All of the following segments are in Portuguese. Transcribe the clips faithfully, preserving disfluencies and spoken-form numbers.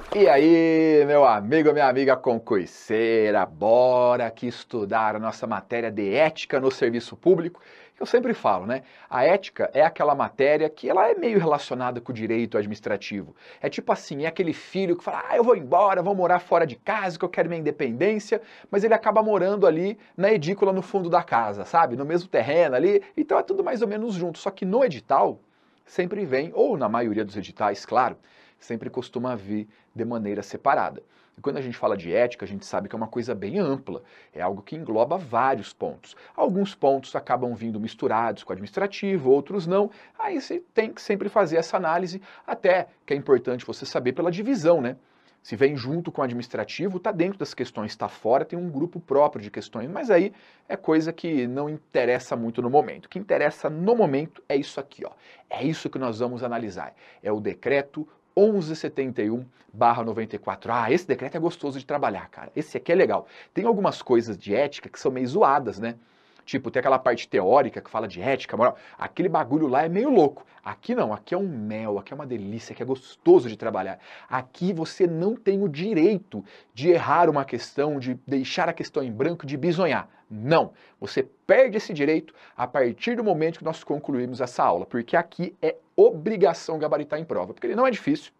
E aí, meu amigo, minha amiga concurseira, bora aqui estudar a nossa matéria de ética no serviço público. Eu sempre falo, né? A ética é aquela matéria que ela é meio relacionada com o direito administrativo. É tipo assim, é aquele filho que fala, ah, eu vou embora, vou morar fora de casa, que eu quero minha independência, mas ele acaba morando ali na edícula no fundo da casa, sabe? No mesmo terreno ali, então é tudo mais ou menos junto. Só que no edital sempre vem, ou na maioria dos editais, claro, sempre costuma vir de maneira separada. E quando a gente fala de ética, a gente sabe que é uma coisa bem ampla, é algo que engloba vários pontos. Alguns pontos acabam vindo misturados com o administrativo, outros não. Aí você tem que sempre fazer essa análise, até que é importante você saber pela divisão, né? Se vem junto com o administrativo, está dentro das questões, está fora, tem um grupo próprio de questões, mas aí é coisa que não interessa muito no momento. O que interessa no momento é isso aqui, ó. É isso que nós vamos analisar. É o decreto onze setenta e um barra noventa e quatro. Ah, esse decreto é gostoso de trabalhar, cara. Esse aqui é legal. Tem algumas coisas de ética que são meio zoadas, né? Tipo, tem aquela parte teórica que fala de ética, moral. Aquele bagulho lá é meio louco. Aqui não, aqui é um mel, aqui é uma delícia, aqui é gostoso de trabalhar. Aqui você não tem o direito de errar uma questão, de deixar a questão em branco, de bisonhar. Não, você perde esse direito a partir do momento que nós concluímos essa aula, porque aqui é obrigação gabaritar em prova, porque ele não é difícil,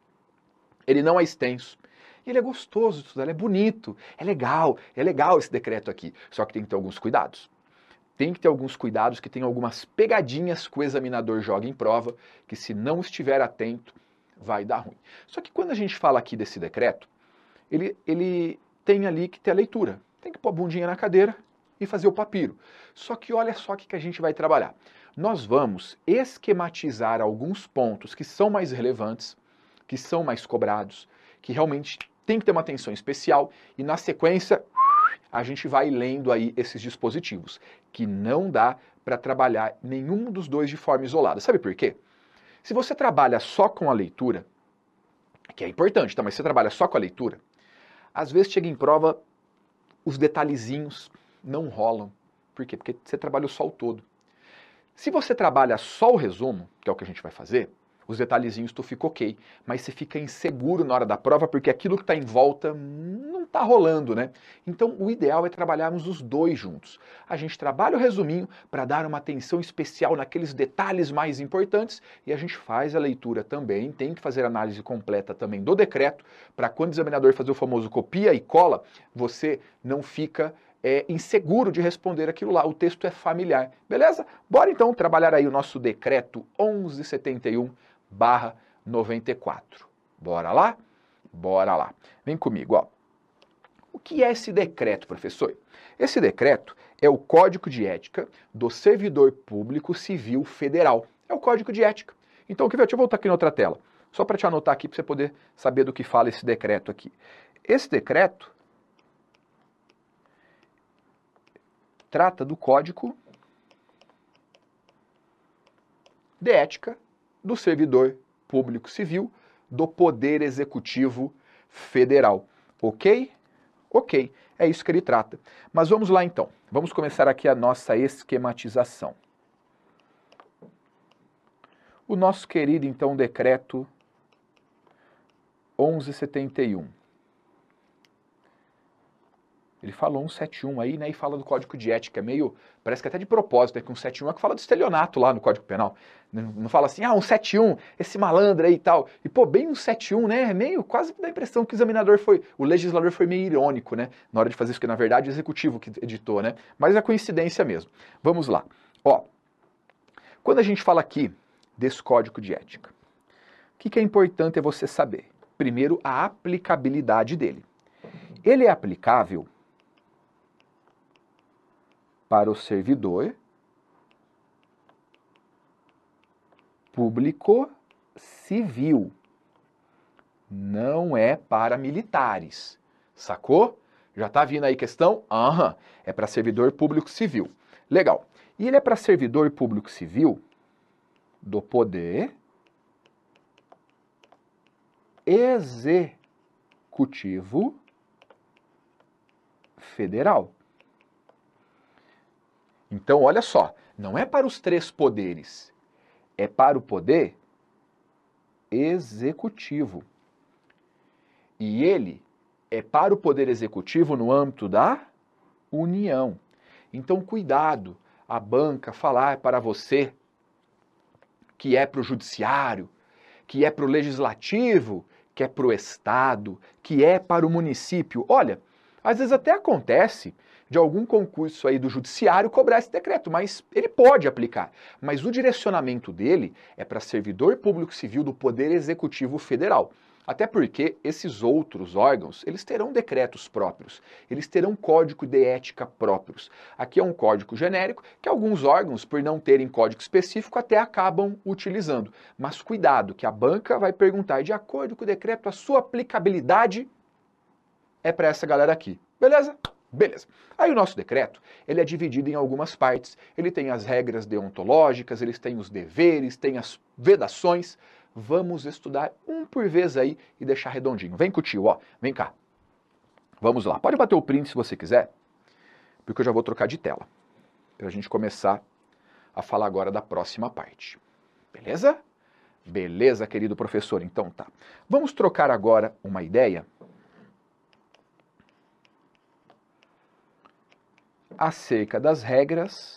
ele não é extenso, ele é gostoso de estudar, ele é bonito, é legal, é legal esse decreto aqui, só que tem que ter alguns cuidados. Tem que ter alguns cuidados, que tem algumas pegadinhas que o examinador joga em prova, que se não estiver atento, vai dar ruim. Só que quando a gente fala aqui desse decreto, ele, ele tem ali que ter a leitura. Tem que pôr a bundinha na cadeira e fazer o papiro. Só que olha só o que a gente vai trabalhar. Nós vamos esquematizar alguns pontos que são mais relevantes, que são mais cobrados, que realmente tem que ter uma atenção especial, e na sequência a gente vai lendo aí esses dispositivos, que não dá para trabalhar nenhum dos dois de forma isolada. Sabe por quê? Se você trabalha só com a leitura, que é importante, tá? Mas você trabalha só com a leitura, às vezes chega em prova, os detalhezinhos não rolam. Por quê? Porque você trabalha só o todo. Se você trabalha só o resumo, que é o que a gente vai fazer, os detalhezinhos tu fica ok, mas você fica inseguro na hora da prova porque aquilo que está em volta não está rolando, né? Então o ideal é trabalharmos os dois juntos. A gente trabalha o resuminho para dar uma atenção especial naqueles detalhes mais importantes e a gente faz a leitura também, tem que fazer a análise completa também do decreto, para quando o examinador fazer o famoso copia e cola, você não fica é inseguro de responder aquilo lá, o texto é familiar, beleza? Bora então trabalhar aí o nosso decreto onze setenta e um barra noventa e quatro. Bora lá? Bora lá. Vem comigo, ó. O que é esse decreto, professor? Esse decreto é o Código de Ética do Servidor Público Civil Federal. É o Código de Ética. Então, deixa eu voltar aqui na outra tela, só para te anotar aqui, para você poder saber do que fala esse decreto aqui. Esse decreto trata do Código de Ética do Servidor Público Civil do Poder Executivo Federal. Ok? Ok, é isso que ele trata. Mas vamos lá então. Vamos começar aqui a nossa esquematização. O nosso querido, então, decreto onze setenta e um. Ele falou cento e setenta e um aí, né, e fala do Código de Ética, meio, parece que até de propósito, né, que um cento e setenta e um é que fala do estelionato lá no Código Penal. Não, não fala assim, ah, um cento e setenta e um, esse malandro aí e tal. E, pô, bem um cento e setenta e um, né, meio, quase dá a impressão que o examinador foi, o legislador foi meio irônico, né, na hora de fazer isso, que na verdade é o executivo que editou, né, mas é coincidência mesmo. Vamos lá. Ó, quando a gente fala aqui desse Código de Ética, o que, que é importante é você saber? Primeiro, a aplicabilidade dele. Ele é aplicável para o servidor público civil. Não é para militares. Sacou? Já tá vindo aí questão? Aham. É para servidor público civil. Legal. E ele é para servidor público civil do Poder Executivo Federal. Então, olha só, não é para os três poderes, é para o poder executivo. E ele é para o Poder Executivo no âmbito da União. Então, cuidado, a banca falar para você que é para o Judiciário, que é para o Legislativo, que é para o Estado, que é para o município. Olha, às vezes até acontece de algum concurso aí do Judiciário cobrar esse decreto, mas ele pode aplicar. Mas o direcionamento dele é para servidor público civil do Poder Executivo Federal. Até porque esses outros órgãos, eles terão decretos próprios, eles terão código de ética próprios. Aqui é um código genérico que alguns órgãos, por não terem código específico, até acabam utilizando. Mas cuidado, que a banca vai perguntar, e de acordo com o decreto, a sua aplicabilidade é para essa galera aqui. Beleza? Beleza. Aí o nosso decreto, ele é dividido em algumas partes. Ele tem as regras deontológicas, eles têm os deveres, tem as vedações. Vamos estudar um por vez aí e deixar redondinho. Vem com o tio, ó. Vem cá. Vamos lá. Pode bater o print se você quiser, porque eu já vou trocar de tela, para a gente começar a falar agora da próxima parte. Beleza? Beleza, querido professor? Então tá. Vamos trocar agora uma ideia acerca das regras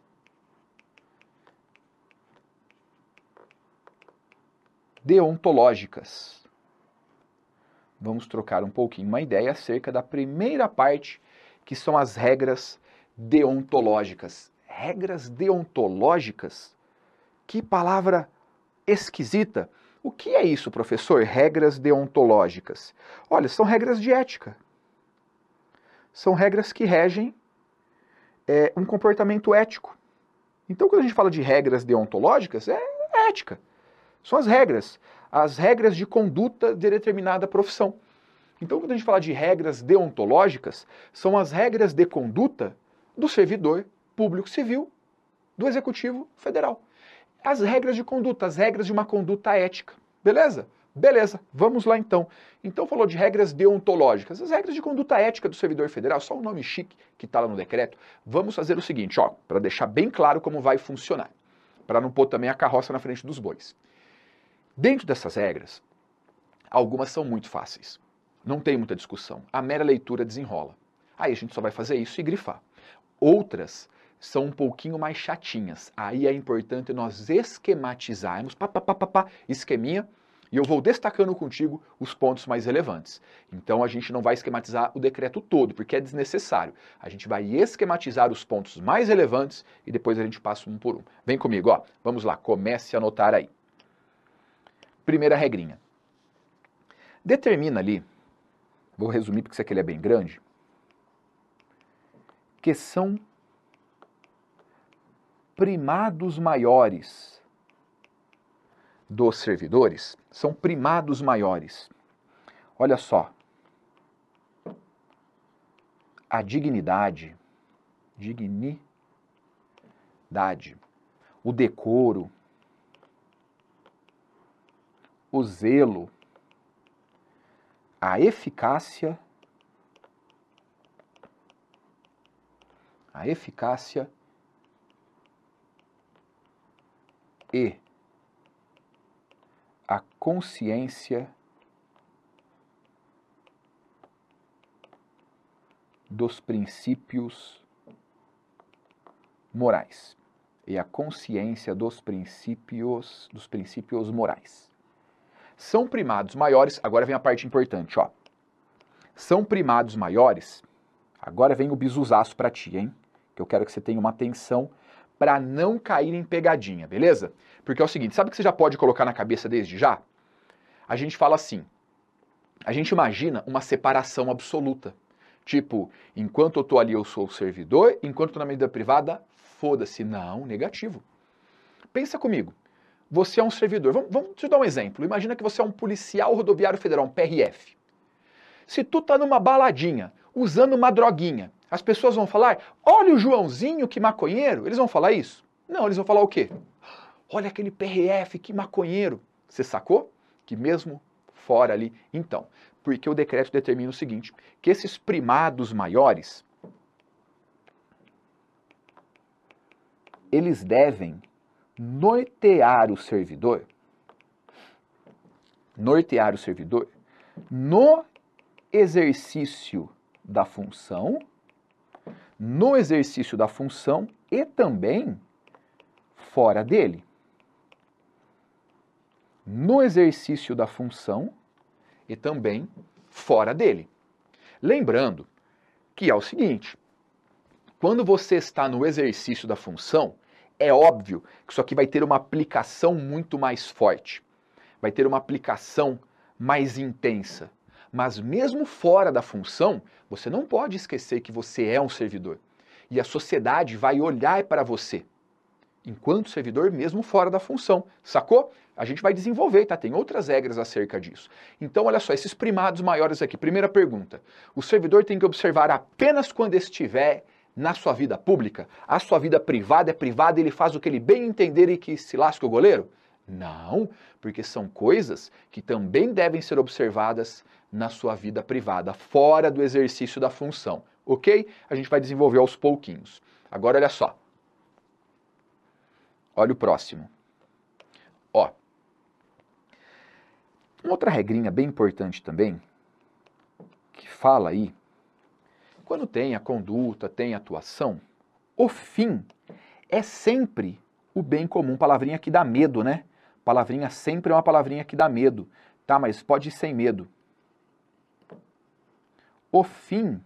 deontológicas. Vamos trocar um pouquinho uma ideia acerca da primeira parte, que são as regras deontológicas. Regras deontológicas? Que palavra esquisita. O que é isso, professor? Regras deontológicas. Olha, são regras de ética. São regras que regem é, um comportamento ético. Então, quando a gente fala de regras deontológicas, é ética. São as regras, as regras de conduta de determinada profissão. Então, quando a gente fala de regras deontológicas, são as regras de conduta do servidor público civil do Executivo Federal. As regras de conduta, as regras de uma conduta ética. Beleza? Beleza, vamos lá então. Então falou de regras deontológicas, as regras de conduta ética do servidor federal, só um nome chique que está lá no decreto. Vamos fazer o seguinte, ó, para deixar bem claro como vai funcionar, para não pôr também a carroça na frente dos bois. Dentro dessas regras, algumas são muito fáceis. Não tem muita discussão. A mera leitura desenrola. Aí a gente só vai fazer isso e grifar. Outras são um pouquinho mais chatinhas. Aí é importante nós esquematizarmos, pá, pá, pá, pá, pá, esqueminha, e eu vou destacando contigo os pontos mais relevantes. Então a gente não vai esquematizar o decreto todo, porque é desnecessário. A gente vai esquematizar os pontos mais relevantes e depois a gente passa um por um. Vem comigo, ó. Vamos lá, comece a anotar aí. Primeira regrinha. Determina ali, vou resumir porque isso aqui é bem grande, que são primados maiores dos servidores, são primados maiores. Olha só, a dignidade, dignidade, o decoro, o zelo, a eficácia, a eficácia e a consciência dos princípios morais. E a consciência dos princípios, dos princípios morais. São primados maiores, agora vem a parte importante, ó. São primados maiores, agora vem o bisuzaço pra ti, hein? Que eu quero que você tenha uma atenção para não cair em pegadinha, beleza? Porque é o seguinte, sabe o que você já pode colocar na cabeça desde já? A gente fala assim, a gente imagina uma separação absoluta. Tipo, enquanto eu tô ali eu sou o servidor, enquanto eu tô na medida privada, foda-se. Não, negativo. Pensa comigo. Você é um servidor. Vamos, vamos te dar um exemplo. Imagina que você é um policial rodoviário federal, um P R F. Se tu tá numa baladinha, usando uma droguinha, as pessoas vão falar, olha o Joãozinho, que maconheiro. Eles vão falar isso? Não, eles vão falar o quê? Olha aquele P R F, que maconheiro. Você sacou? Que mesmo fora ali. Então, porque o decreto determina o seguinte, que esses primados maiores, eles devem nortear o servidor, nortear o servidor no exercício da função, no exercício da função e também fora dele. No exercício da função e também fora dele. Lembrando que é o seguinte, quando você está no exercício da função, é óbvio que isso aqui vai ter uma aplicação muito mais forte, vai ter uma aplicação mais intensa. Mas mesmo fora da função, você não pode esquecer que você é um servidor. E a sociedade vai olhar para você enquanto servidor, mesmo fora da função. Sacou? A gente vai desenvolver, tá? Tem outras regras acerca disso. Então, olha só, esses primados maiores aqui. Primeira pergunta. O servidor tem que observar apenas quando estiver na sua vida pública? A sua vida privada é privada, ele faz o que ele bem entender e que se lasca o goleiro? Não, porque são coisas que também devem ser observadas na sua vida privada, fora do exercício da função, ok? A gente vai desenvolver aos pouquinhos. Agora, olha só. Olha o próximo. Ó. Uma outra regrinha bem importante também, que fala aí, quando tem a conduta, tem a atuação, o fim é sempre o bem comum. Palavrinha que dá medo, né? Palavrinha sempre é uma palavrinha que dá medo. Tá, mas pode ir sem medo. O fim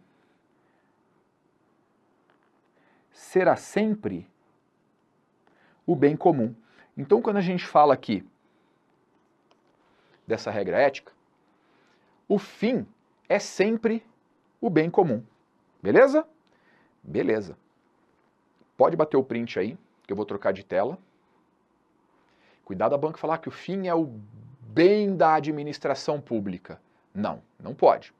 será sempre o bem comum. Então, quando a gente fala aqui dessa regra ética, o fim é sempre o bem comum. Beleza? Beleza. Pode bater o print aí, que eu vou trocar de tela. Cuidado a banca falar que o fim é o bem da administração pública. Não, não pode.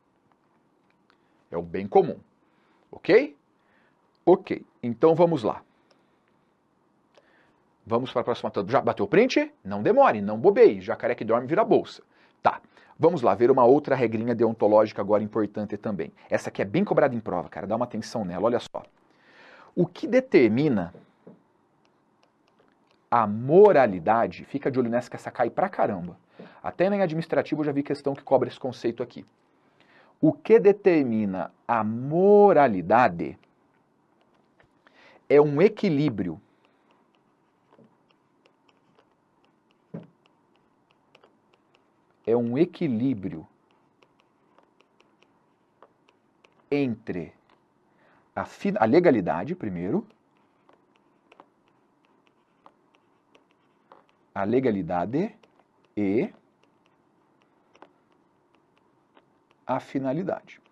É o bem comum. Ok? Ok, então vamos lá. Vamos para a próxima. Já bateu o print? Não demore, não bobeie. Jacaré que dorme vira bolsa. Tá, vamos lá ver uma outra regrinha deontológica agora importante também. Essa aqui é bem cobrada em prova, cara. Dá uma atenção nela, olha só. O que determina a moralidade, fica de olho nessa que essa cai pra caramba. Até em administrativo eu já vi questão que cobra esse conceito aqui. O que determina a moralidade é um equilíbrio é um equilíbrio entre a, a legalidade, primeiro, a legalidade e a finalidade.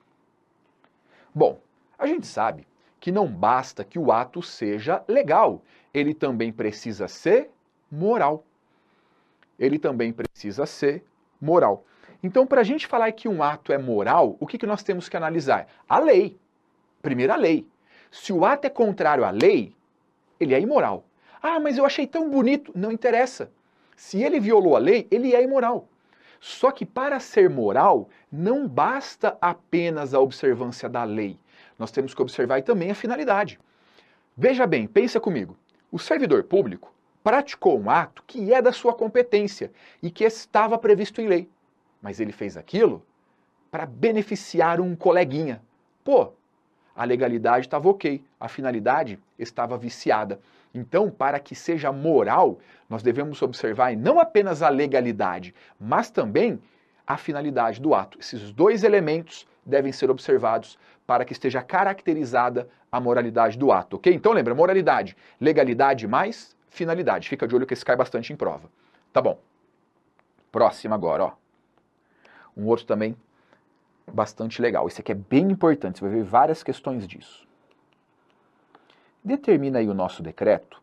Bom, a gente sabe que não basta que o ato seja legal, ele também precisa ser moral. Ele também precisa ser moral. Então, para a gente falar que um ato é moral, o que, que nós temos que analisar? A lei. Primeiro, a lei. Se o ato é contrário à lei, ele é imoral. Ah, mas eu achei tão bonito. Não interessa. Se ele violou a lei, ele é imoral. Só que para ser moral, não basta apenas a observância da lei. Nós temos que observar também a finalidade. Veja bem, pensa comigo. O servidor público praticou um ato que é da sua competência e que estava previsto em lei. Mas ele fez aquilo para beneficiar um coleguinha. Pô, a legalidade estava ok, a finalidade estava viciada. Então, para que seja moral, nós devemos observar não apenas a legalidade, mas também a finalidade do ato. Esses dois elementos devem ser observados para que esteja caracterizada a moralidade do ato, ok? Então lembra, moralidade, legalidade mais finalidade. Fica de olho que esse cai bastante em prova. Tá bom. Próximo agora, ó. Um outro também bastante legal. Esse aqui é bem importante, você vai ver várias questões disso. Determina aí o nosso decreto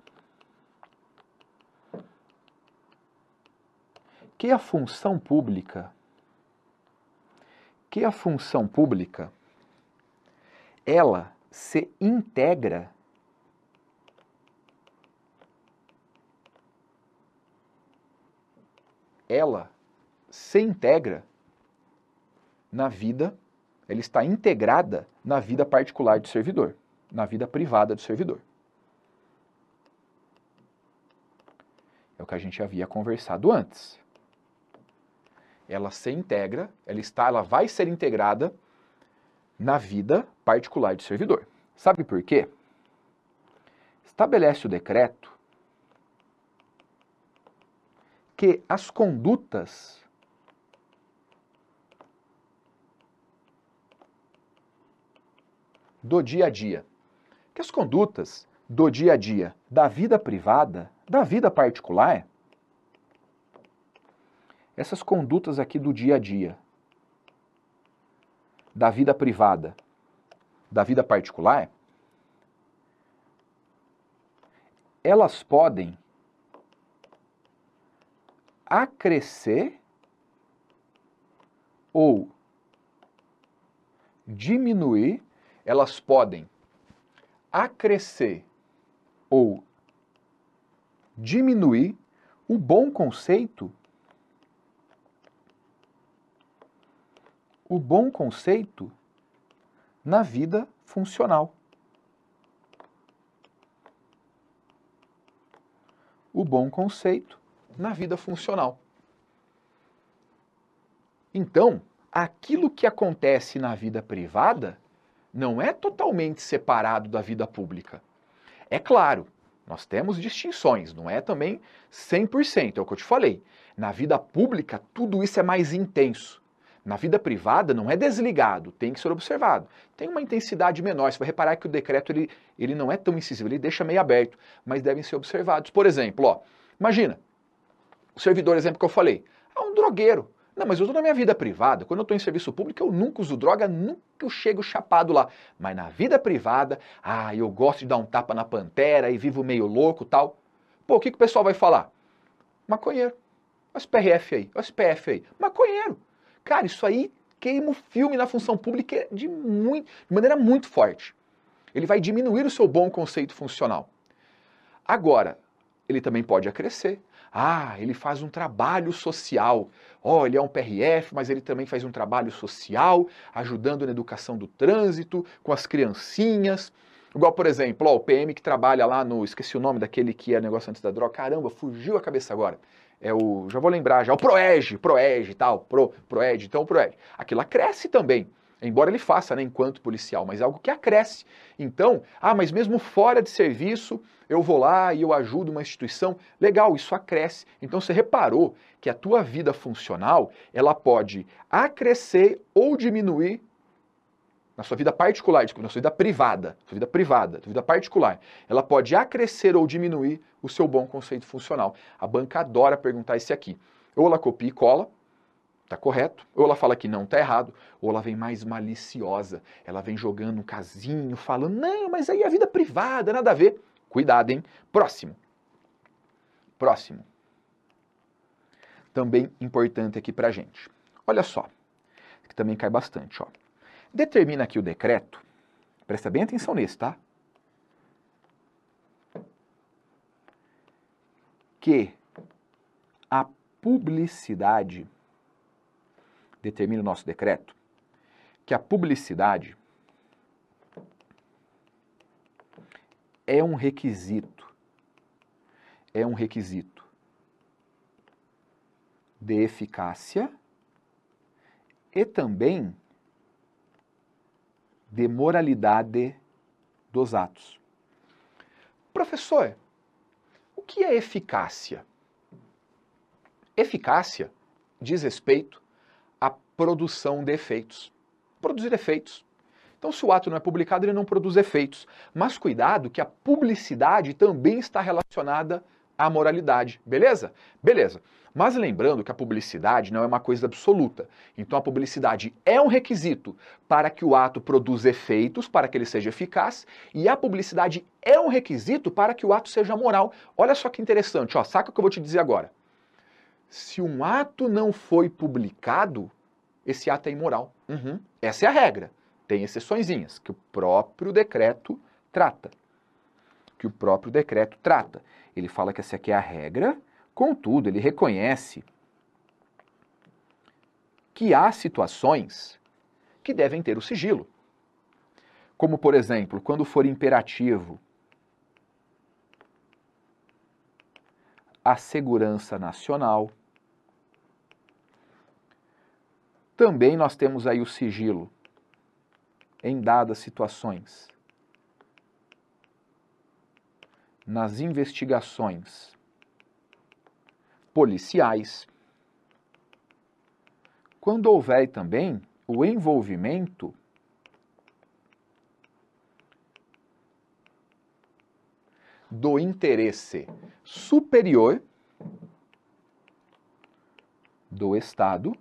que a função pública, que a função pública, ela se integra ela se integra na vida, ela está integrada na vida particular do servidor, na vida privada do servidor. É o que a gente havia conversado antes. ela se integra, ela está, ela vai ser integrada na vida particular do servidor. Sabe por quê? Estabelece o decreto que as condutas do dia a dia, que as condutas do dia a dia, da vida privada, da vida particular, essas condutas aqui do dia a dia, da vida privada, da vida particular, elas podem acrescer ou diminuir, elas podem acrescer ou diminuir o bom conceito, o bom conceito na vida funcional. O bom conceito na vida funcional. Então, aquilo que acontece na vida privada não é totalmente separado da vida pública. É claro, nós temos distinções, não é também cem por cento, é o que eu te falei. Na vida pública, tudo isso é mais intenso. Na vida privada, não é desligado, tem que ser observado. Tem uma intensidade menor, você vai reparar que o decreto ele, ele não é tão incisivo, ele deixa meio aberto, mas devem ser observados. Por exemplo, ó, imagina, o servidor, exemplo que eu falei, é um drogueiro. Não, mas eu estou na minha vida privada, quando eu estou em serviço público, eu nunca uso droga, nunca eu chego chapado lá. Mas na vida privada, ah, eu gosto de dar um tapa na pantera e vivo meio louco e tal. Pô, o que, que o pessoal vai falar? Maconheiro. Olha os P R F aí, olha os P F aí. Maconheiro. Cara, isso aí queima o filme na função pública de, muito, de maneira muito forte. Ele vai diminuir o seu bom conceito funcional. Agora, ele também pode acrescer. Ah, ele faz um trabalho social. Ó, oh, ele é um P R F, mas ele também faz um trabalho social, ajudando na educação do trânsito, com as criancinhas. Igual, por exemplo, ó, o P M que trabalha lá no... Esqueci o nome daquele que é negócio antes da droga. Caramba, fugiu a cabeça agora. É o... Já vou lembrar já. O Proeg, Proeg e tal. Pro, Proeg, então o Proeg. Aquilo acresce também. Embora ele faça, né, enquanto policial, mas é algo que acresce. Então, ah, mas mesmo fora de serviço, eu vou lá e eu ajudo uma instituição. Legal, isso acresce. Então você reparou que a tua vida funcional, ela pode acrescer ou diminuir na sua vida particular, na sua vida privada, sua vida privada, sua vida particular. Ela pode acrescer ou diminuir o seu bom conceito funcional. A banca adora perguntar isso aqui. Ou ela copia e cola, tá correto, ou ela fala que não tá errado, ou ela vem mais maliciosa, ela vem jogando um casinho, falando, não, mas aí é a vida privada, nada a ver. Cuidado, hein? Próximo. Próximo. Também importante aqui pra gente. Olha só, que também cai bastante, ó. Determina aqui o decreto, presta bem atenção nesse, tá? Que a publicidade determina o nosso decreto que a publicidade é um requisito, é um requisito de eficácia e também de moralidade dos atos. Professor, o que é eficácia? Eficácia diz respeito à produção de efeitos. Produzir efeitos. Então, se o ato não é publicado, ele não produz efeitos. Mas cuidado que a publicidade também está relacionada à moralidade. Beleza? Beleza. Mas lembrando que a publicidade não é uma coisa absoluta. Então, a publicidade é um requisito para que o ato produza efeitos, para que ele seja eficaz, e a publicidade é um requisito para que o ato seja moral. Olha só que interessante, ó, saca o que eu vou te dizer agora. Se um ato não foi publicado, esse ato é imoral. Uhum. Essa é a regra. Tem exceçõezinhas que o próprio decreto trata. Que o próprio decreto trata. Ele fala que essa aqui é a regra, contudo, ele reconhece que há situações que devem ter o sigilo. Como, por exemplo, quando for imperativo a segurança nacional, Também nós temos aí o sigilo em dadas situações. Nas investigações policiais. Quando houver também o envolvimento do interesse superior do Estado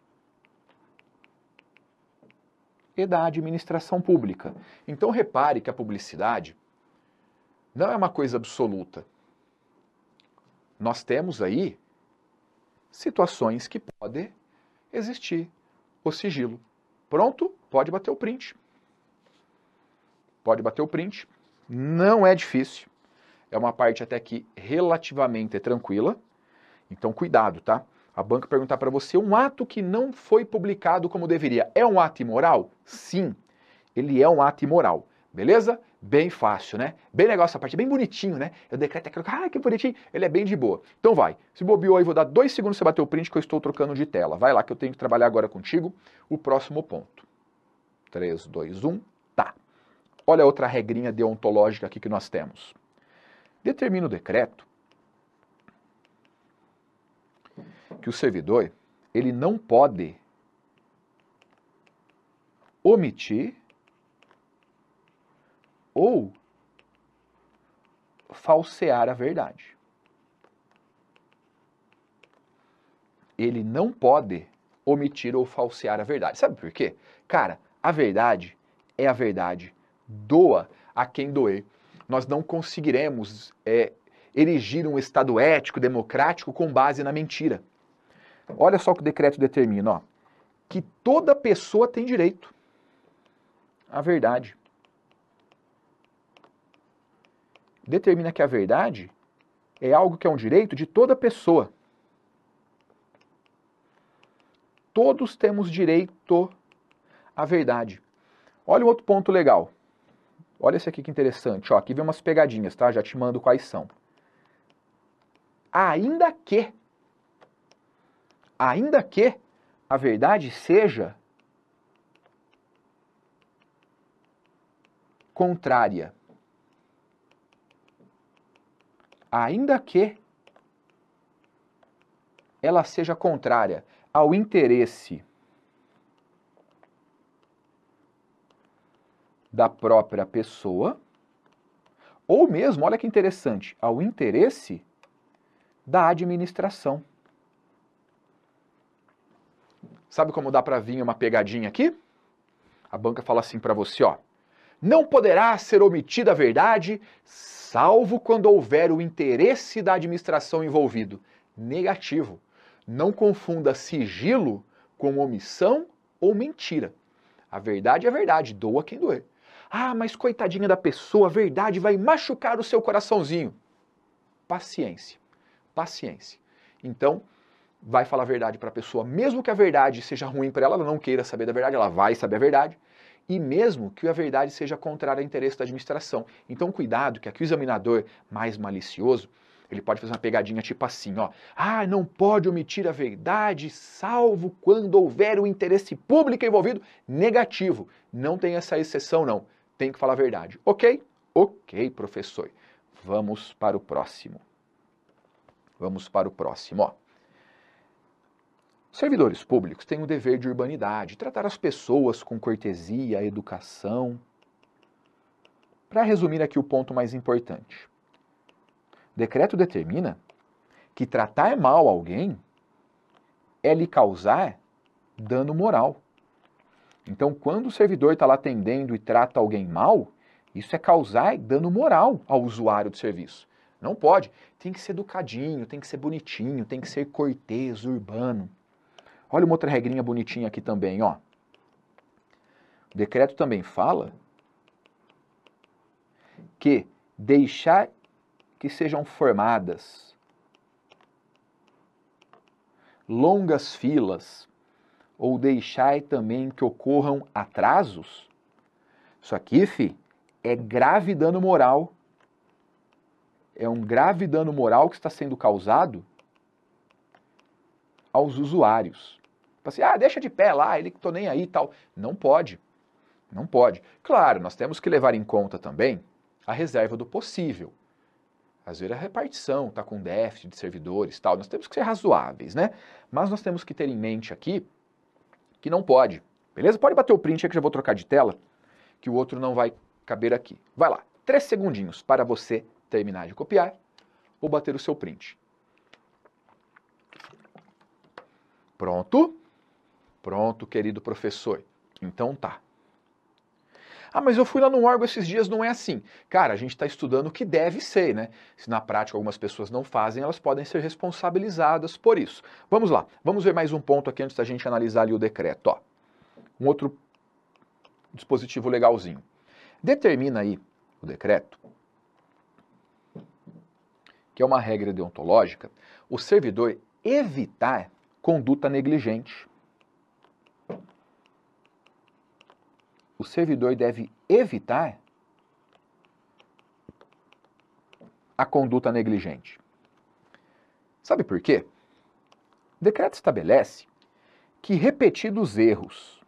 e da administração pública. Então repare que a publicidade não é uma coisa absoluta. Nós temos aí situações que podem existir o sigilo. Pronto? Pode bater o print. Pode bater o print. Não é difícil. É uma parte até que relativamente tranquila. Então cuidado, tá? A banca perguntar para você um ato que não foi publicado como deveria. É um ato imoral? Sim, ele é um ato imoral. Beleza? Bem fácil, né? Bem legal essa parte, bem bonitinho, né? Eu decreto aquilo, ah, que bonitinho. Ele é bem de boa. Então vai. Se bobeou aí, vou dar dois segundos pra você bater o print que eu estou trocando de tela. Vai lá que eu tenho que trabalhar agora contigo o próximo ponto. três, dois, um, tá. Olha a outra regrinha deontológica aqui que nós temos. Determina o decreto que o servidor, ele não pode omitir ou falsear a verdade. Ele não pode omitir ou falsear a verdade. Sabe por quê? Cara, a verdade é a verdade. Doa a quem doer. Nós não conseguiremos é, erigir um Estado ético, democrático, com base na mentira. Olha só o que o decreto determina, ó, que toda pessoa tem direito à verdade. Determina que a verdade é algo que é um direito de toda pessoa. Todos temos direito à verdade. Olha um outro ponto legal. Olha esse aqui que interessante. Ó, aqui vem umas pegadinhas, tá? Já te mando quais são. Ainda que, ainda que a verdade seja contrária. Ainda que ela seja contrária ao interesse da própria pessoa, ou mesmo, olha que interessante, ao interesse da administração. Sabe como dá para vir uma pegadinha aqui? A banca fala assim para você, ó, não poderá ser omitida a verdade, salvo quando houver o interesse da administração envolvido. Negativo. Não confunda sigilo com omissão ou mentira. A verdade é verdade, doa quem doer. Ah, mas coitadinha da pessoa, a verdade vai machucar o seu coraçãozinho. Paciência, paciência. Então, vai falar a verdade para a pessoa, mesmo que a verdade seja ruim para ela, ela não queira saber da verdade, ela vai saber a verdade. E mesmo que a verdade seja contrária ao interesse da administração. Então, cuidado, que aqui o examinador mais malicioso, ele pode fazer uma pegadinha tipo assim, ó. Ah, não pode omitir a verdade, salvo quando houver o interesse público envolvido. Negativo. Não tem essa exceção, não. Tem que falar a verdade. Ok? Ok, professor. Vamos para o próximo. Vamos para o próximo, ó. Servidores públicos têm o dever de urbanidade, tratar as pessoas com cortesia, educação. Para resumir aqui o ponto mais importante. O decreto determina que tratar mal alguém é lhe causar dano moral. Então, quando o servidor está lá atendendo e trata alguém mal, isso é causar dano moral ao usuário do serviço. Não pode. Tem que ser educadinho, tem que ser bonitinho, tem que ser cortês, urbano. Olha uma outra regrinha bonitinha aqui também, ó. O decreto também fala que deixar que sejam formadas longas filas ou deixar também que ocorram atrasos, isso aqui, fi, é grave dano moral. É um grave dano moral que está sendo causado aos usuários. Fala assim, ah, deixa de pé lá, ele que tô nem aí e tal. Não pode, não pode. Claro, nós temos que levar em conta também a reserva do possível. Às vezes a repartição está com déficit de servidores e tal, nós temos que ser razoáveis, né? Mas nós temos que ter em mente aqui que não pode, beleza? Pode bater o print aí que eu já vou trocar de tela, que o outro não vai caber aqui. Vai lá, três segundinhos para você terminar de copiar ou bater o seu print. Pronto? Pronto, querido professor. Então tá. Ah, mas eu fui lá no órgão esses dias, não é assim. Cara, a gente está estudando o que deve ser, né? Se na prática algumas pessoas não fazem, elas podem ser responsabilizadas por isso. Vamos lá, vamos ver mais um ponto aqui antes da gente analisar ali o decreto. Ó. Um outro dispositivo legalzinho. Determina aí o decreto, que é uma regra deontológica, o servidor evitar conduta negligente. O servidor deve evitar a conduta negligente. Sabe por quê? O decreto estabelece que repetidos erros,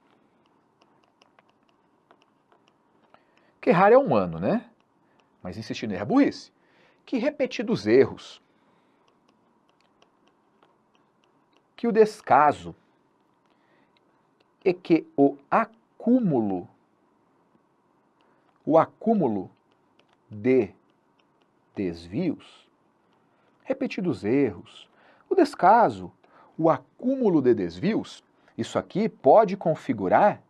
que errar é humano, né? Mas insistir no erro é burrice. Que repetidos erros, que o descaso e que o acúmulo o acúmulo de desvios, repetidos erros, o descaso, o acúmulo de desvios, isso aqui pode configurar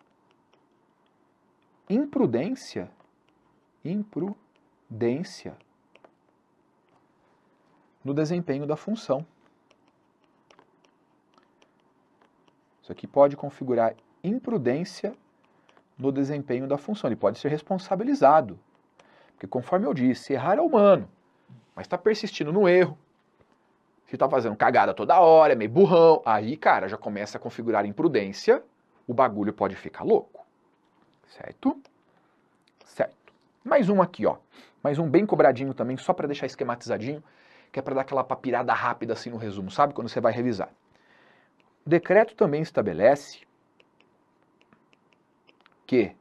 imprudência, imprudência no desempenho da função. Isso aqui pode configurar imprudência no desempenho da função, ele pode ser responsabilizado. Porque conforme eu disse, errar é humano, mas está persistindo no erro, se está fazendo cagada toda hora, é meio burrão, aí, cara, já começa a configurar imprudência, o bagulho pode ficar louco. Certo? Certo. Mais um aqui, ó. Mais um bem cobradinho também, só para deixar esquematizadinho, que é para dar aquela papirada rápida assim no resumo, sabe? Quando você vai revisar. O decreto também estabelece que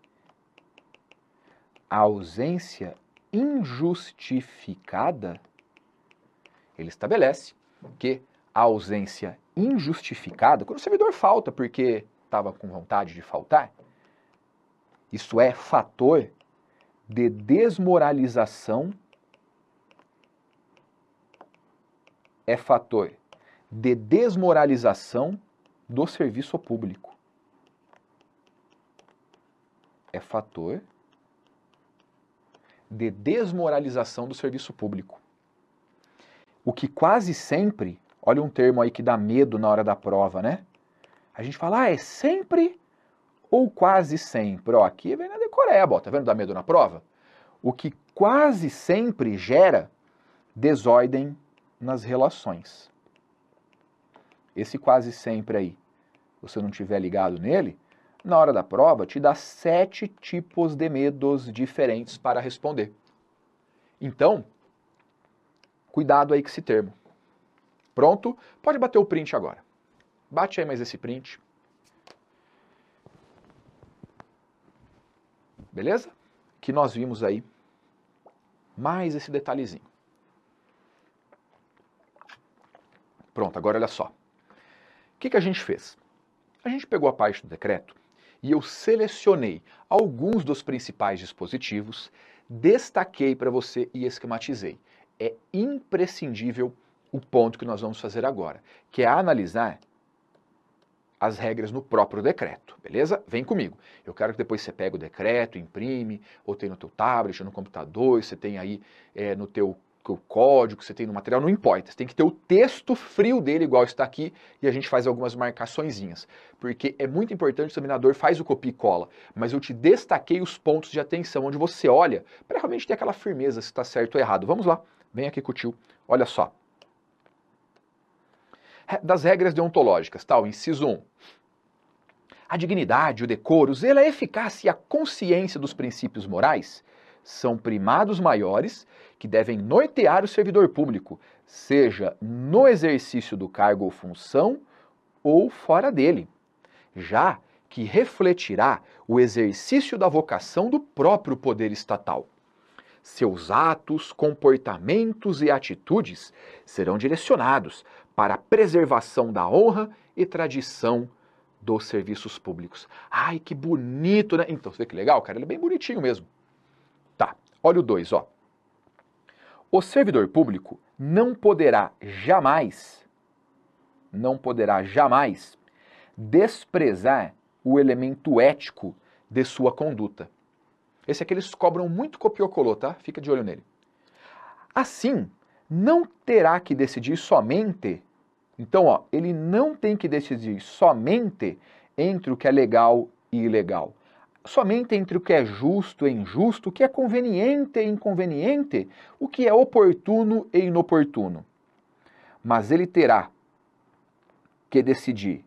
a ausência injustificada, ele estabelece que a ausência injustificada, quando o servidor falta porque estava com vontade de faltar, isso é fator de desmoralização, é fator de desmoralização do serviço público. É fator de desmoralização do serviço público. O que quase sempre, olha um termo aí que dá medo na hora da prova, né? A gente fala, ah, é sempre ou quase sempre? Ó, aqui vem na decoreba, ó, tá vendo? Dá medo na prova? O que quase sempre gera desordem nas relações. Esse quase sempre aí, se você não tiver ligado nele, na hora da prova, te dá sete tipos de medos diferentes para responder. Então, cuidado aí com esse termo. Pronto? Pode bater o print agora. Bate aí mais esse print. Beleza? Que nós vimos aí mais esse detalhezinho. Pronto, agora olha só. O que, que a gente fez? A gente pegou a parte do decreto e eu selecionei alguns dos principais dispositivos, destaquei para você e esquematizei. É imprescindível o ponto que nós vamos fazer agora, que é analisar as regras no próprio decreto, beleza? Vem comigo. Eu quero que depois você pegue o decreto, imprime, ou tem no teu tablet, no computador, você tem aí é, no teu o código que você tem no material, não importa. Você tem que ter o texto frio dele, igual está aqui, e a gente faz algumas marcaçõezinhas. Porque é muito importante, o examinador faz o copia e cola, mas eu te destaquei os pontos de atenção, onde você olha, para realmente ter aquela firmeza se está certo ou errado. Vamos lá, vem aqui com o tio, olha só. Das regras deontológicas, tal, inciso um. A dignidade, o decoro, o zelo, a eficácia e a consciência dos princípios morais são primados maiores que devem nortear o servidor público, seja no exercício do cargo ou função ou fora dele, já que refletirá o exercício da vocação do próprio poder estatal. Seus atos, comportamentos e atitudes serão direcionados para a preservação da honra e tradição dos serviços públicos. Ai, que bonito, né? Então, você vê que legal, cara? Ele é bem bonitinho mesmo. Tá, olha o dois, ó. O servidor público não poderá jamais, não poderá jamais desprezar o elemento ético de sua conduta. Esse aqui eles cobram muito copiou-colou, tá? Fica de olho nele. Assim, não terá que decidir somente... Então, ó, ele não tem que decidir somente entre o que é legal e ilegal. Somente entre o que é justo e injusto, o que é conveniente e inconveniente, o que é oportuno e inoportuno. Mas ele terá que decidir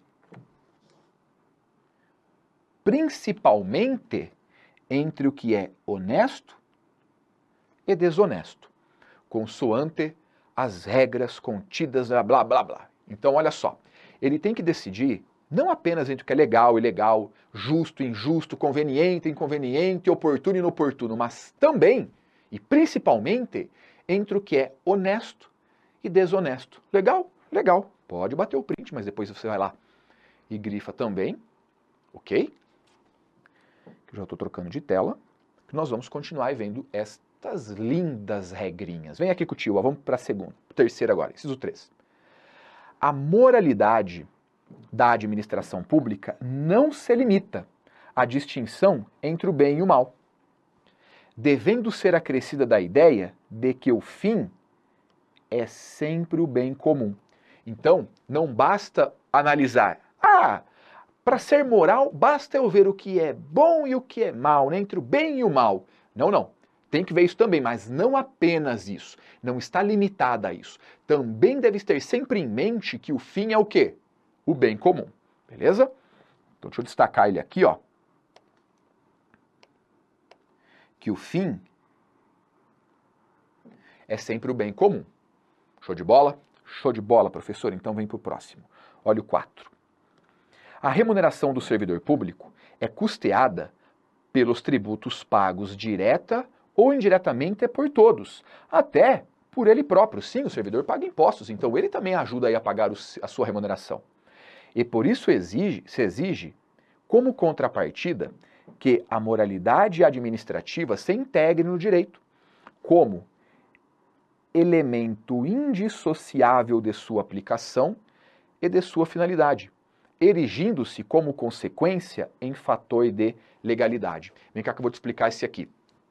principalmente entre o que é honesto e desonesto, consoante as regras contidas, blá, blá, blá. Então, olha só, ele tem que decidir não apenas entre o que é legal e ilegal, justo e injusto, conveniente e inconveniente, oportuno e inoportuno, mas também, e principalmente, entre o que é honesto e desonesto. Legal? Legal. Pode bater o print, mas depois você vai lá e grifa também, ok? Eu já estou trocando de tela, que nós vamos continuar vendo estas lindas regrinhas. Vem aqui com o tio, ó, vamos para a segunda, terceira agora, inciso três. A moralidade da administração pública não se limita à distinção entre o bem e o mal, devendo ser acrescida da ideia de que o fim é sempre o bem comum. Então, não basta analisar, ah, para ser moral, basta eu ver o que é bom e o que é mal, né? Entre o bem e o mal. Não, não. Tem que ver isso também, mas não apenas isso. Não está limitada a isso. Também deve ter sempre em mente que o fim é o quê? O bem comum. Beleza? Então deixa eu destacar ele aqui, ó. Que o fim é sempre o bem comum. Show de bola? Show de bola, professor. Então vem para o próximo. Olha o quatro. A remuneração do servidor público é custeada pelos tributos pagos direta ou indiretamente por todos, até por ele próprio. Sim, o servidor paga impostos, então ele também ajuda aí a pagar o, a sua remuneração. E por isso exige, se exige, como contrapartida, que a moralidade administrativa se integre no direito, como elemento indissociável de sua aplicação e de sua finalidade, erigindo-se como consequência em fator de legalidade. Vem cá que eu vou te explicar esse aqui.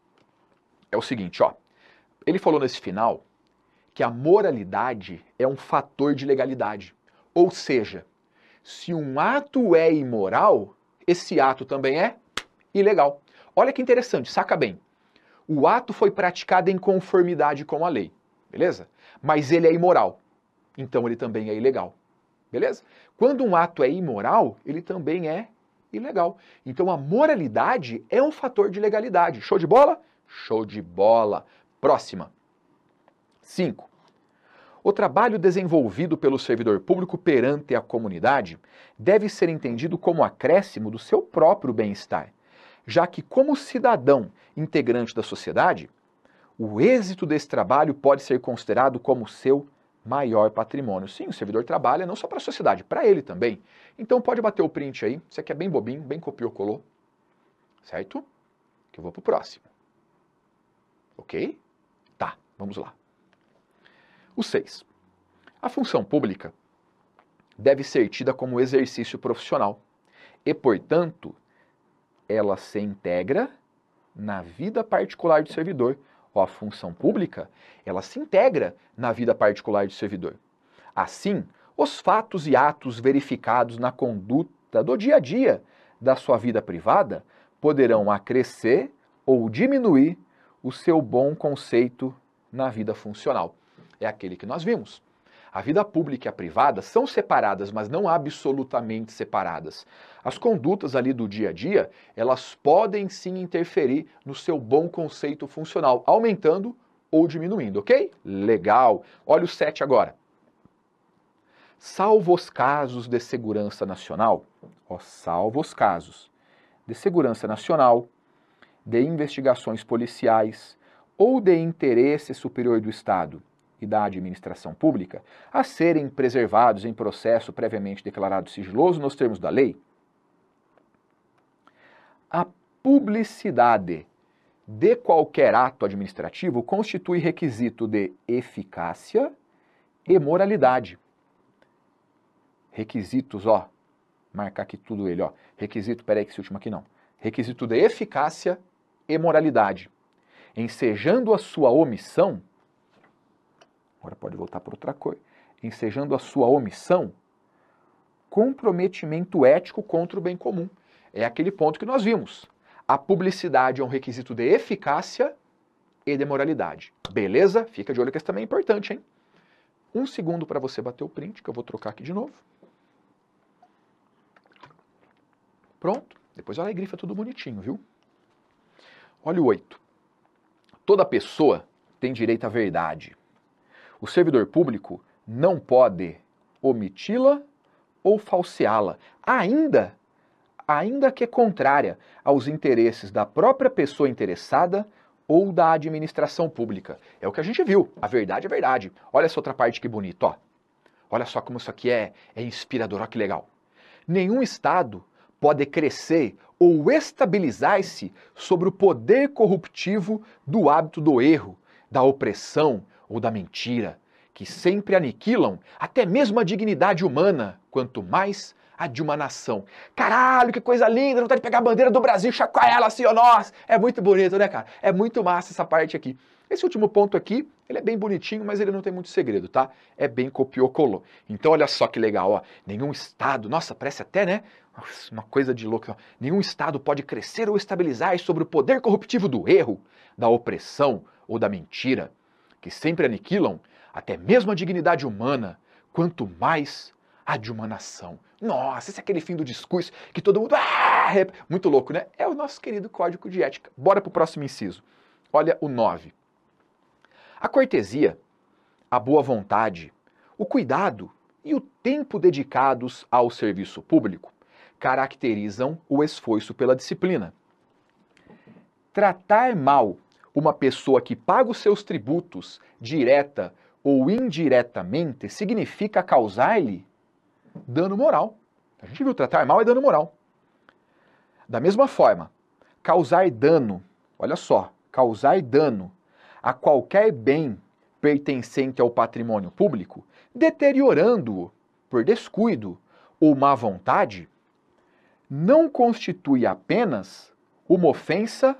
É o seguinte, ó. Ele falou nesse final que a moralidade é um fator de legalidade. Ou seja, se um ato é imoral, esse ato também é ilegal. Olha que interessante, saca bem. O ato foi praticado em conformidade com a lei, beleza? Mas ele é imoral, então ele também é ilegal. Beleza? Quando um ato é imoral, ele também é ilegal. Então a moralidade é um fator de legalidade. Show de bola? Show de bola. Próxima. cinco. O trabalho desenvolvido pelo servidor público perante a comunidade deve ser entendido como acréscimo do seu próprio bem-estar, já que como cidadão integrante da sociedade, o êxito desse trabalho pode ser considerado como seu maior patrimônio. Sim, o servidor trabalha não só para a sociedade, para ele também. Então pode bater o print aí, isso aqui é bem bobinho, bem copiou, colou, certo? Que eu vou para o próximo. Ok? Tá, vamos lá. O seis. A função pública deve ser tida como exercício profissional e, portanto, ela se integra na vida particular do servidor. Ó, a função pública, ela se integra na vida particular do servidor. Assim, os fatos e atos verificados na conduta do dia a dia da sua vida privada poderão acrescer ou diminuir o seu bom conceito na vida funcional. É aquele que nós vimos. A vida pública e a privada são separadas, mas não absolutamente separadas. As condutas ali do dia a dia, elas podem sim interferir no seu bom conceito funcional, aumentando ou diminuindo, ok? Legal. Olha o sete agora. salvo os casos de segurança nacional, ó, salvo os casos de segurança nacional, de investigações policiais ou de interesse superior do Estado e da administração pública, a serem preservados em processo previamente declarado sigiloso nos termos da lei, a publicidade de qualquer ato administrativo constitui requisito de eficácia e moralidade. Requisitos, ó, marcar aqui tudo ele, ó. Requisito, peraí que esse último aqui não. Requisito de eficácia e moralidade. Ensejando a sua omissão, agora pode voltar para outra coisa, ensejando a sua omissão, comprometimento ético contra o bem comum. É aquele ponto que nós vimos. A publicidade é um requisito de eficácia e de moralidade. Beleza? Fica de olho que isso também é importante, hein? Um segundo para você bater o print, que eu vou trocar aqui de novo. Pronto. Depois ela grifa tudo bonitinho, viu? Olha o oito. Toda pessoa tem direito à verdade. O servidor público não pode omiti-la ou falseá-la, ainda, ainda que contrária aos interesses da própria pessoa interessada ou da administração pública. É o que a gente viu. A verdade é verdade. Olha essa outra parte que bonito, ó. Olha só como isso aqui é, é inspirador, ó que legal. Nenhum Estado pode crescer ou estabilizar-se sobre o poder corruptivo do hábito do erro, da opressão ou da mentira, que sempre aniquilam até mesmo a dignidade humana, quanto mais a de uma nação. Caralho, que coisa linda, vontade de pegar a bandeira do Brasil e chacoalhar ela assim, ó, nossa, é muito bonito, né, cara? É muito massa essa parte aqui. Esse último ponto aqui, ele é bem bonitinho, mas ele não tem muito segredo, tá? É bem copiou-colou. Então, olha só que legal, ó. Nenhum Estado, nossa, parece até, né? Uma coisa de louco. Ó. Nenhum Estado pode crescer ou estabilizar sobre o poder corruptivo do erro, da opressão ou da mentira, que sempre aniquilam até mesmo a dignidade humana, quanto mais a de uma nação. Nossa, esse é aquele fim do discurso que todo mundo... Ah, é muito louco, né? É o nosso querido Código de Ética. Bora pro próximo inciso. Olha o nove. A cortesia, a boa vontade, o cuidado e o tempo dedicados ao serviço público caracterizam o esforço pela disciplina. Tratar mal uma pessoa que paga os seus tributos, direta ou indiretamente, significa causar-lhe dano moral. A gente viu, tratar mal é dano moral. Da mesma forma, causar dano, olha só, causar dano a qualquer bem pertencente ao patrimônio público, deteriorando-o por descuido ou má vontade, não constitui apenas uma ofensa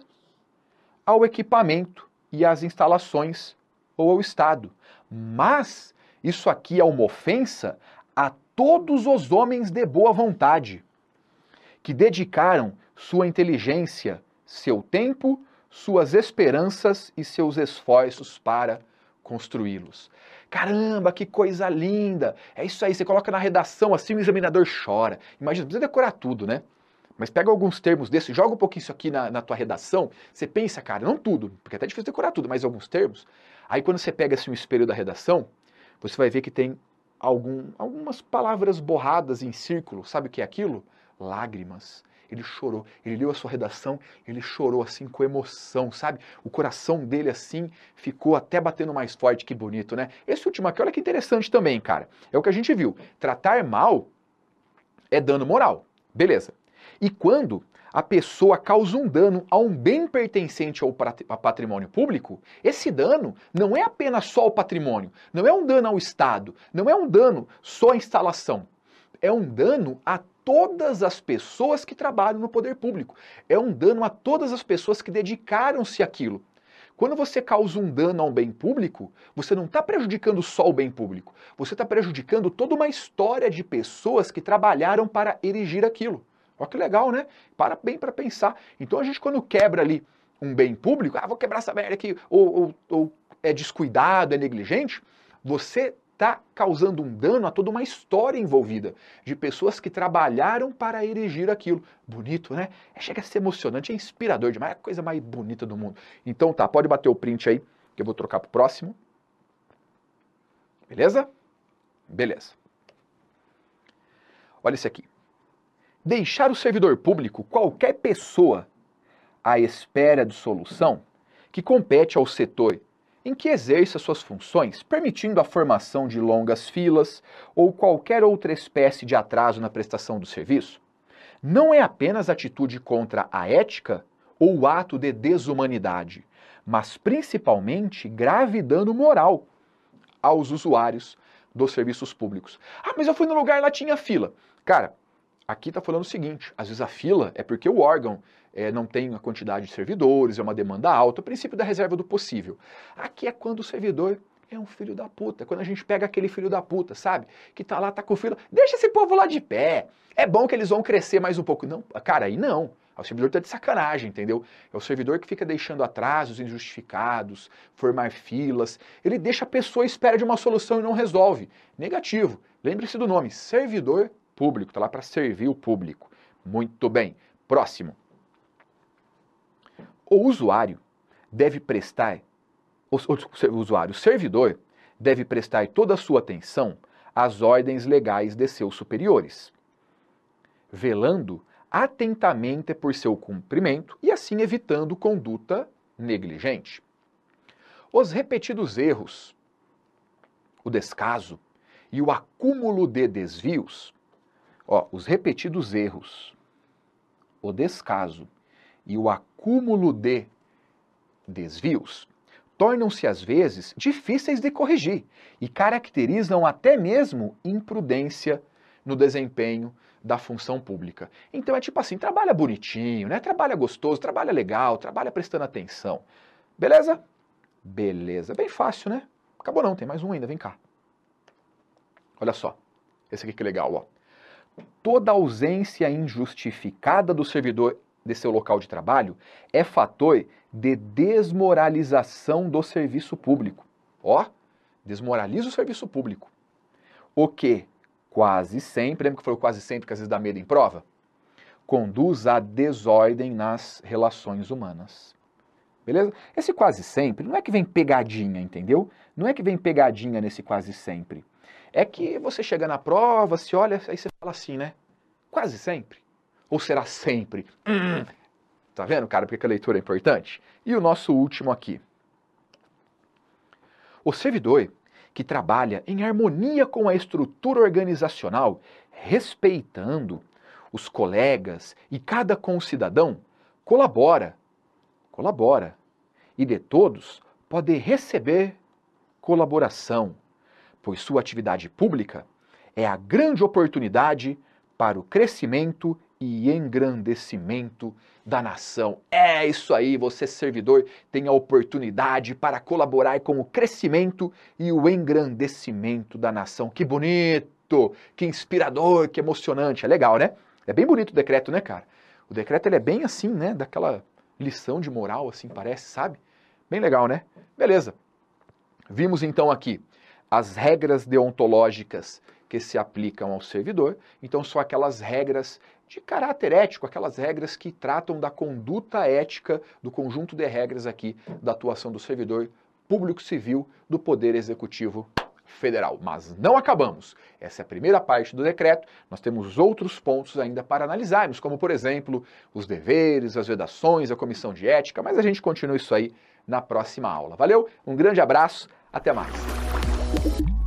ao equipamento e às instalações ou ao Estado, mas isso aqui é uma ofensa a todos os homens de boa vontade, que dedicaram sua inteligência, seu tempo, suas esperanças e seus esforços para construí-los. Caramba, que coisa linda! É isso aí, você coloca na redação assim, o examinador chora. Imagina, não precisa decorar tudo, né? Mas pega alguns termos desses, joga um pouquinho isso aqui na, na tua redação, você pensa, cara, não tudo, porque é até difícil decorar tudo, mas alguns termos. Aí quando você pega assim, o espelho da redação, você vai ver que tem algum, algumas palavras borradas em círculo. Sabe o que é aquilo? Lágrimas. Ele chorou, ele leu a sua redação, ele chorou assim com emoção, sabe? O coração dele assim ficou até batendo mais forte, que bonito, né? Esse último aqui, olha que interessante também, cara. É o que a gente viu. Tratar mal é dano moral. Beleza. E quando a pessoa causa um dano a um bem pertencente ao patrimônio público, esse dano não é apenas só ao patrimônio, não é um dano ao Estado, não é um dano só à instalação, é um dano a todas as pessoas que trabalham no poder público, é um dano a todas as pessoas que dedicaram-se àquilo. Quando você causa um dano a um bem público, você não está prejudicando só o bem público, você está prejudicando toda uma história de pessoas que trabalharam para erigir aquilo. Olha que legal, né? Para bem para pensar. Então a gente quando quebra ali um bem público, ah, vou quebrar essa merda aqui, ou, ou, ou é descuidado, é negligente, você está causando um dano a toda uma história envolvida, de pessoas que trabalharam para erigir aquilo. Bonito, né? Chega a ser emocionante, é inspirador demais, é a coisa mais bonita do mundo. Então tá, pode bater o print aí, que eu vou trocar pro próximo. Beleza? Beleza. Olha esse aqui. Deixar o servidor público qualquer pessoa à espera de solução que compete ao setor em que exerça suas funções, permitindo a formação de longas filas ou qualquer outra espécie de atraso na prestação do serviço, não é apenas atitude contra a ética ou ato de desumanidade, mas principalmente grave dano moral aos usuários dos serviços públicos. Ah, mas eu fui no lugar e lá tinha fila. Cara, aqui está falando o seguinte, às vezes a fila é porque o órgão é, não tem a quantidade de servidores, é uma demanda alta, o princípio da reserva do possível. Aqui é quando o servidor é um filho da puta, quando a gente pega aquele filho da puta, sabe? Que tá lá, tá com fila, deixa esse povo lá de pé, é bom que eles vão crescer mais um pouco. Não, cara, aí não. O servidor tá de sacanagem, entendeu? É o servidor que fica deixando atrasos injustificados, formar filas, ele deixa a pessoa à espera de uma solução e não resolve. Negativo. Lembre-se do nome, servidor público, tá lá para servir o público. Muito bem. Próximo. O usuário deve prestar, o, o, o usuário, o servidor, deve prestar toda a sua atenção às ordens legais de seus superiores, velando atentamente por seu cumprimento e assim evitando conduta negligente. Os repetidos erros, o descaso e o acúmulo de desvios, ó, os repetidos erros, o descaso e o acúmulo de desvios tornam-se às vezes difíceis de corrigir e caracterizam até mesmo imprudência no desempenho da função pública. Então é tipo assim, trabalha bonitinho, né? Trabalha gostoso, trabalha legal, trabalha prestando atenção. Beleza? Beleza. Bem fácil, né? Acabou não, tem mais um ainda, vem cá. Olha só, esse aqui que legal, ó. Toda ausência injustificada do servidor de seu local de trabalho é fator de desmoralização do serviço público. Ó, desmoraliza o serviço público. O que quase sempre, lembra que falou quase sempre que às vezes dá medo em prova? Conduz à desordem nas relações humanas. Beleza? Esse quase sempre não é que vem pegadinha, entendeu? Não é que vem pegadinha nesse quase sempre. É que você chega na prova, se olha, aí você fala assim, né? Quase sempre. Ou será sempre? Hum. Tá vendo, cara, porque a leitura é importante? E o nosso último aqui. O servidor que trabalha em harmonia com a estrutura organizacional, respeitando os colegas e cada concidadão, colabora, colabora, e de todos pode receber colaboração, pois sua atividade pública é a grande oportunidade para o crescimento e engrandecimento da nação. É isso aí, você servidor tem a oportunidade para colaborar com o crescimento e o engrandecimento da nação. Que bonito, que inspirador, que emocionante. É legal, né? É bem bonito o decreto, né, cara? O decreto ele é bem assim, né? Daquela lição de moral, assim, parece, sabe? Bem legal, né? Beleza. Vimos então aqui as regras deontológicas que se aplicam ao servidor. Então são aquelas regras de caráter ético, aquelas regras que tratam da conduta ética, do conjunto de regras aqui da atuação do servidor público civil do Poder Executivo Federal. Mas não acabamos. Essa é a primeira parte do decreto. Nós temos outros pontos ainda para analisarmos, como, por exemplo, os deveres, as vedações, a comissão de ética, mas a gente continua isso aí na próxima aula. Valeu? Um grande abraço, até mais.